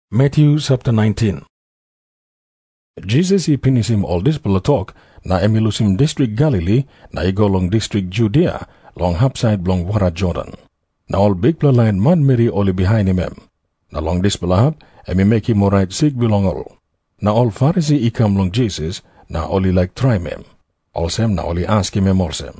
Matthew chapter 19. Jesus finish him all this talk, na emilusim district Galilee, na igo long district Judea, long hapside long water Jordan. Na all big line man Mary only behind him. Na long this hap, emi make him alright sick belong all. Na all Pharisee come long Jesus, na only like try him. Allsem na only ask him allsem.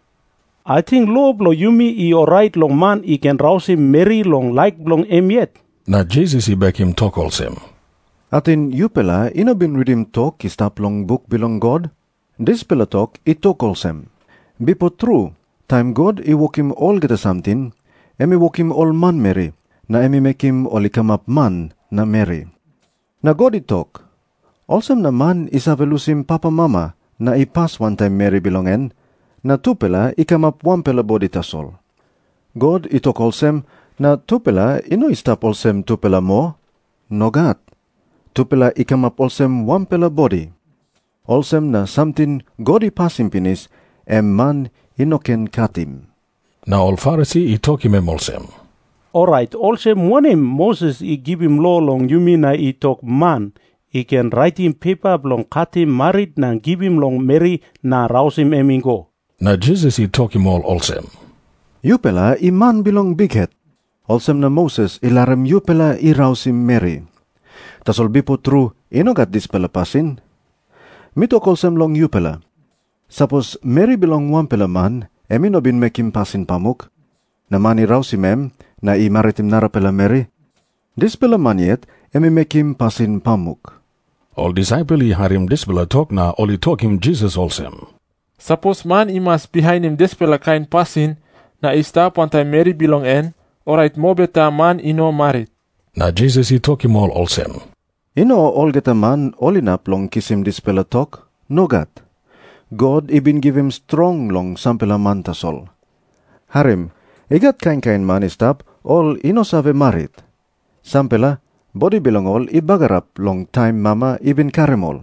I think lo blo yumi I alright long man I can rouse him Mary long like long em yet. Na Jesus back him talk allsem. Atin yupela inobin redeem talk istap long book belong God. This pela talk I talk allsem. Bipo true, time God I walk him all get something, emi walk him all man Mary, na emi make him all come up man na Mary. Na God I talk. Allsem na man isavelusim papa mama na I pass one time Mary belongen, na tupela I come up one pela body tasol. God I talk allsem, na tupela ino istap allsem tupela mo, nogat. Tupela I come up allsem one pela body. Allsem na something God I pass him pinis, man inoken katim. Na all Pharisee talk him allsem. Alright, allsem one him Moses I give him law long yumi na I talk man. I can write him paper long cut him married na give him long Mary na rouse him emingo. Na Jesus talk him all allsem. Yupela I man belong big head. Allsem na Moses ilarem yupela I rouse him Mary. Tasol bipo true inogat this pela pasin. Mito allsem long yupela. Suppose Mary belong one pela man, emino bin make him pasin pamuk. Na man I rouse him na I maritim nara pela Mary. This pela man yet emi make him pasin pamuk. All disciple I harim this pela talk na only talk him Jesus allsem. Suppose man imas behind him despela kain pasin, na istap one time Mary belong en, alright mo beta man ino married. Na Jesus talk him all allsem. Ino all get a man all inap long kiss him despela talk, nogat. God ibin give him strong long sampela man tasol. Harim, igat kain man istap all ino save married. Sampela, body belong all ibagarap long time mama ibin karimol.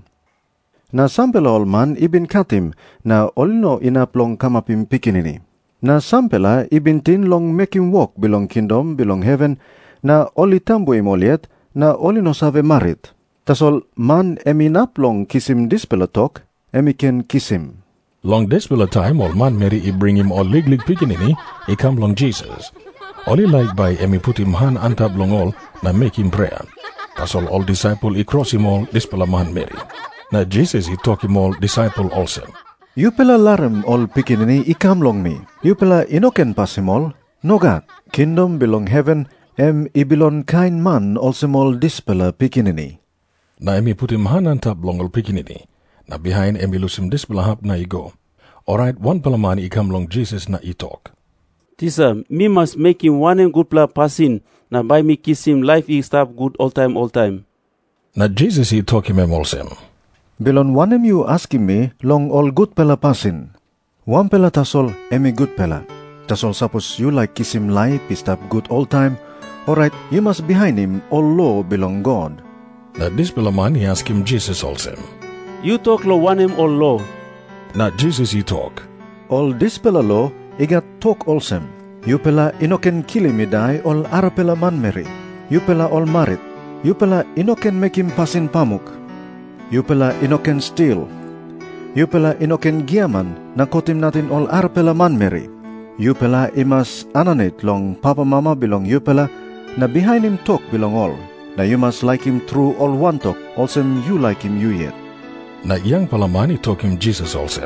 Na sampela all man ibin katim na all no inap long kamapim pikinini. Na sampela ibin tin long make him walk belong kingdom belong heaven na all itambu imoliet na all no save married. Tasol man eminap long kisim dispela talk emi ken kisim. Long dispela time all man Mary bring him all lig pikinini come long Jesus. Only like by emi put him hand antap long all na make him prayer. That's all disciple cross him all dispela man Mary. Na Jesus talk him all disciple also. Yupela larem all pikinini come long me. Yupela inoken pass him all. Nogat. Kingdom belong heaven ibilon kain man also all dispela pikinini. Na emi put him hand antap long all pikinini. Na behind emi lusim dispela hap na go. Alright, one palaman come long Jesus na talk. Tisa, me must make him one and good pla passing. Na by me kiss him life I stop good all time. Na Jesus talk him allsem. Belon wanem you asking me long all good pela pasin. One pela tasol emi good pela. Tasol suppose you like kiss him life I stop good all time. Alright, you must behind him all law belong God. Na this pelaman he ask him Jesus allsem. You talk lo one him all law. Na Jesus talk. All this pela law igat talk allsem. You pela inoken kill him die all arapela man Mary. You pela all married. You pela inoken make him pasin pamuk. You pela inoken steal. You pela inoken giaman na kotim natin all arapela man Mary. You pela imas ananit long papa mama belong you pela na behind him talk belong all. Na you must like him through all one talk. Also you like him you yet. Na yang palamani talk him Jesus also.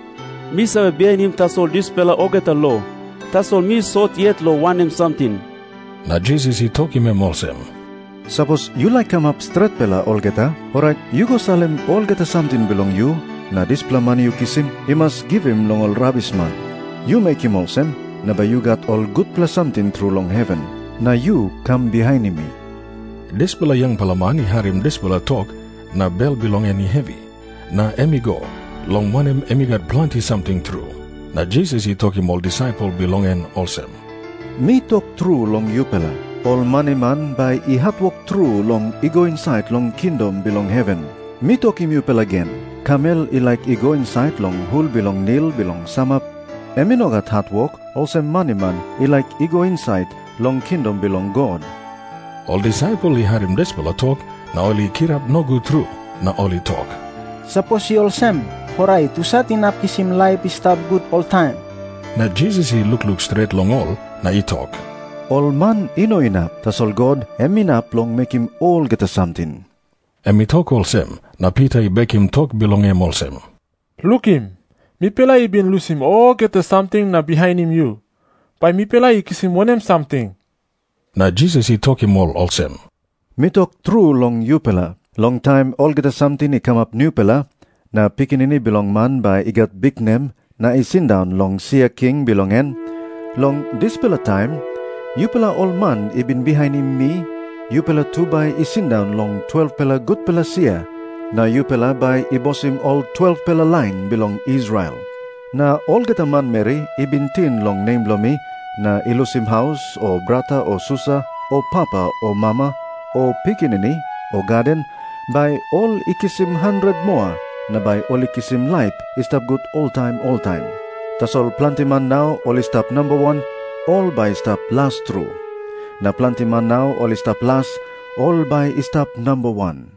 Me sabe behind him tasol this pela ogeta law. Tasol me sort yet lo one him something. Na Jesus talk him also. Suppose you like come up straight pela olgeta, alright, you go salem olgeta something belong you, na this plamani you kiss him, you must give him long all rubbish man. You make him allsem, na ba you got all good plus something through long heaven, na you come behind me. This pela yang palamani harim this pela talk, na bell belong any heavy, na emi go, long one emi got plenty something through. Na Jesus talk him all disciple belong en allsem. Me talk through long you pela. All money man by I hat walk through long I go inside long kingdom belong heaven. Me talk him you pel again. Camel I like I go inside long hul belong nil belong samap. Emi no got hat walk also money man I like I go inside long kingdom belong God. All disciple he heard him despela talk, na all he kirap no go through, na all he talk. Suppose you all sem, horai to satin up kisim life is tab good all time. Na Jesus he look straight long all, na he talk. All man ino inap, tas all God em inap long make him all get a something. Em he talk all sem, na Peter he beg him talk belong him all sem. Look him. Mi pela he been lose him all get a something na behind him you. By mi pela he kiss him one him something. Na Jesus he talk him all sem. Me talk true long you pela. Long time all get a something he come up new pela. Na pikinini belong man by he got big name. Na he sit down long Sia King belong en. Long this pela time, you pela all man he been behind him me. You pela two by he sit down long 12 pela good pela Sia. Na you pela by he boss him all 12 pela line belong Israel. Na all get a man Mary he been tin long name lo me. Na he lose him house or brata or susa or papa or mama or pikinini or garden. By all he kiss him 100 more. Na by all he kiss him life he stop good all time. Tas all plenty man now all he stop number 1. All by stop last true. Na plenty man now all he stop last. All by he stop number 1.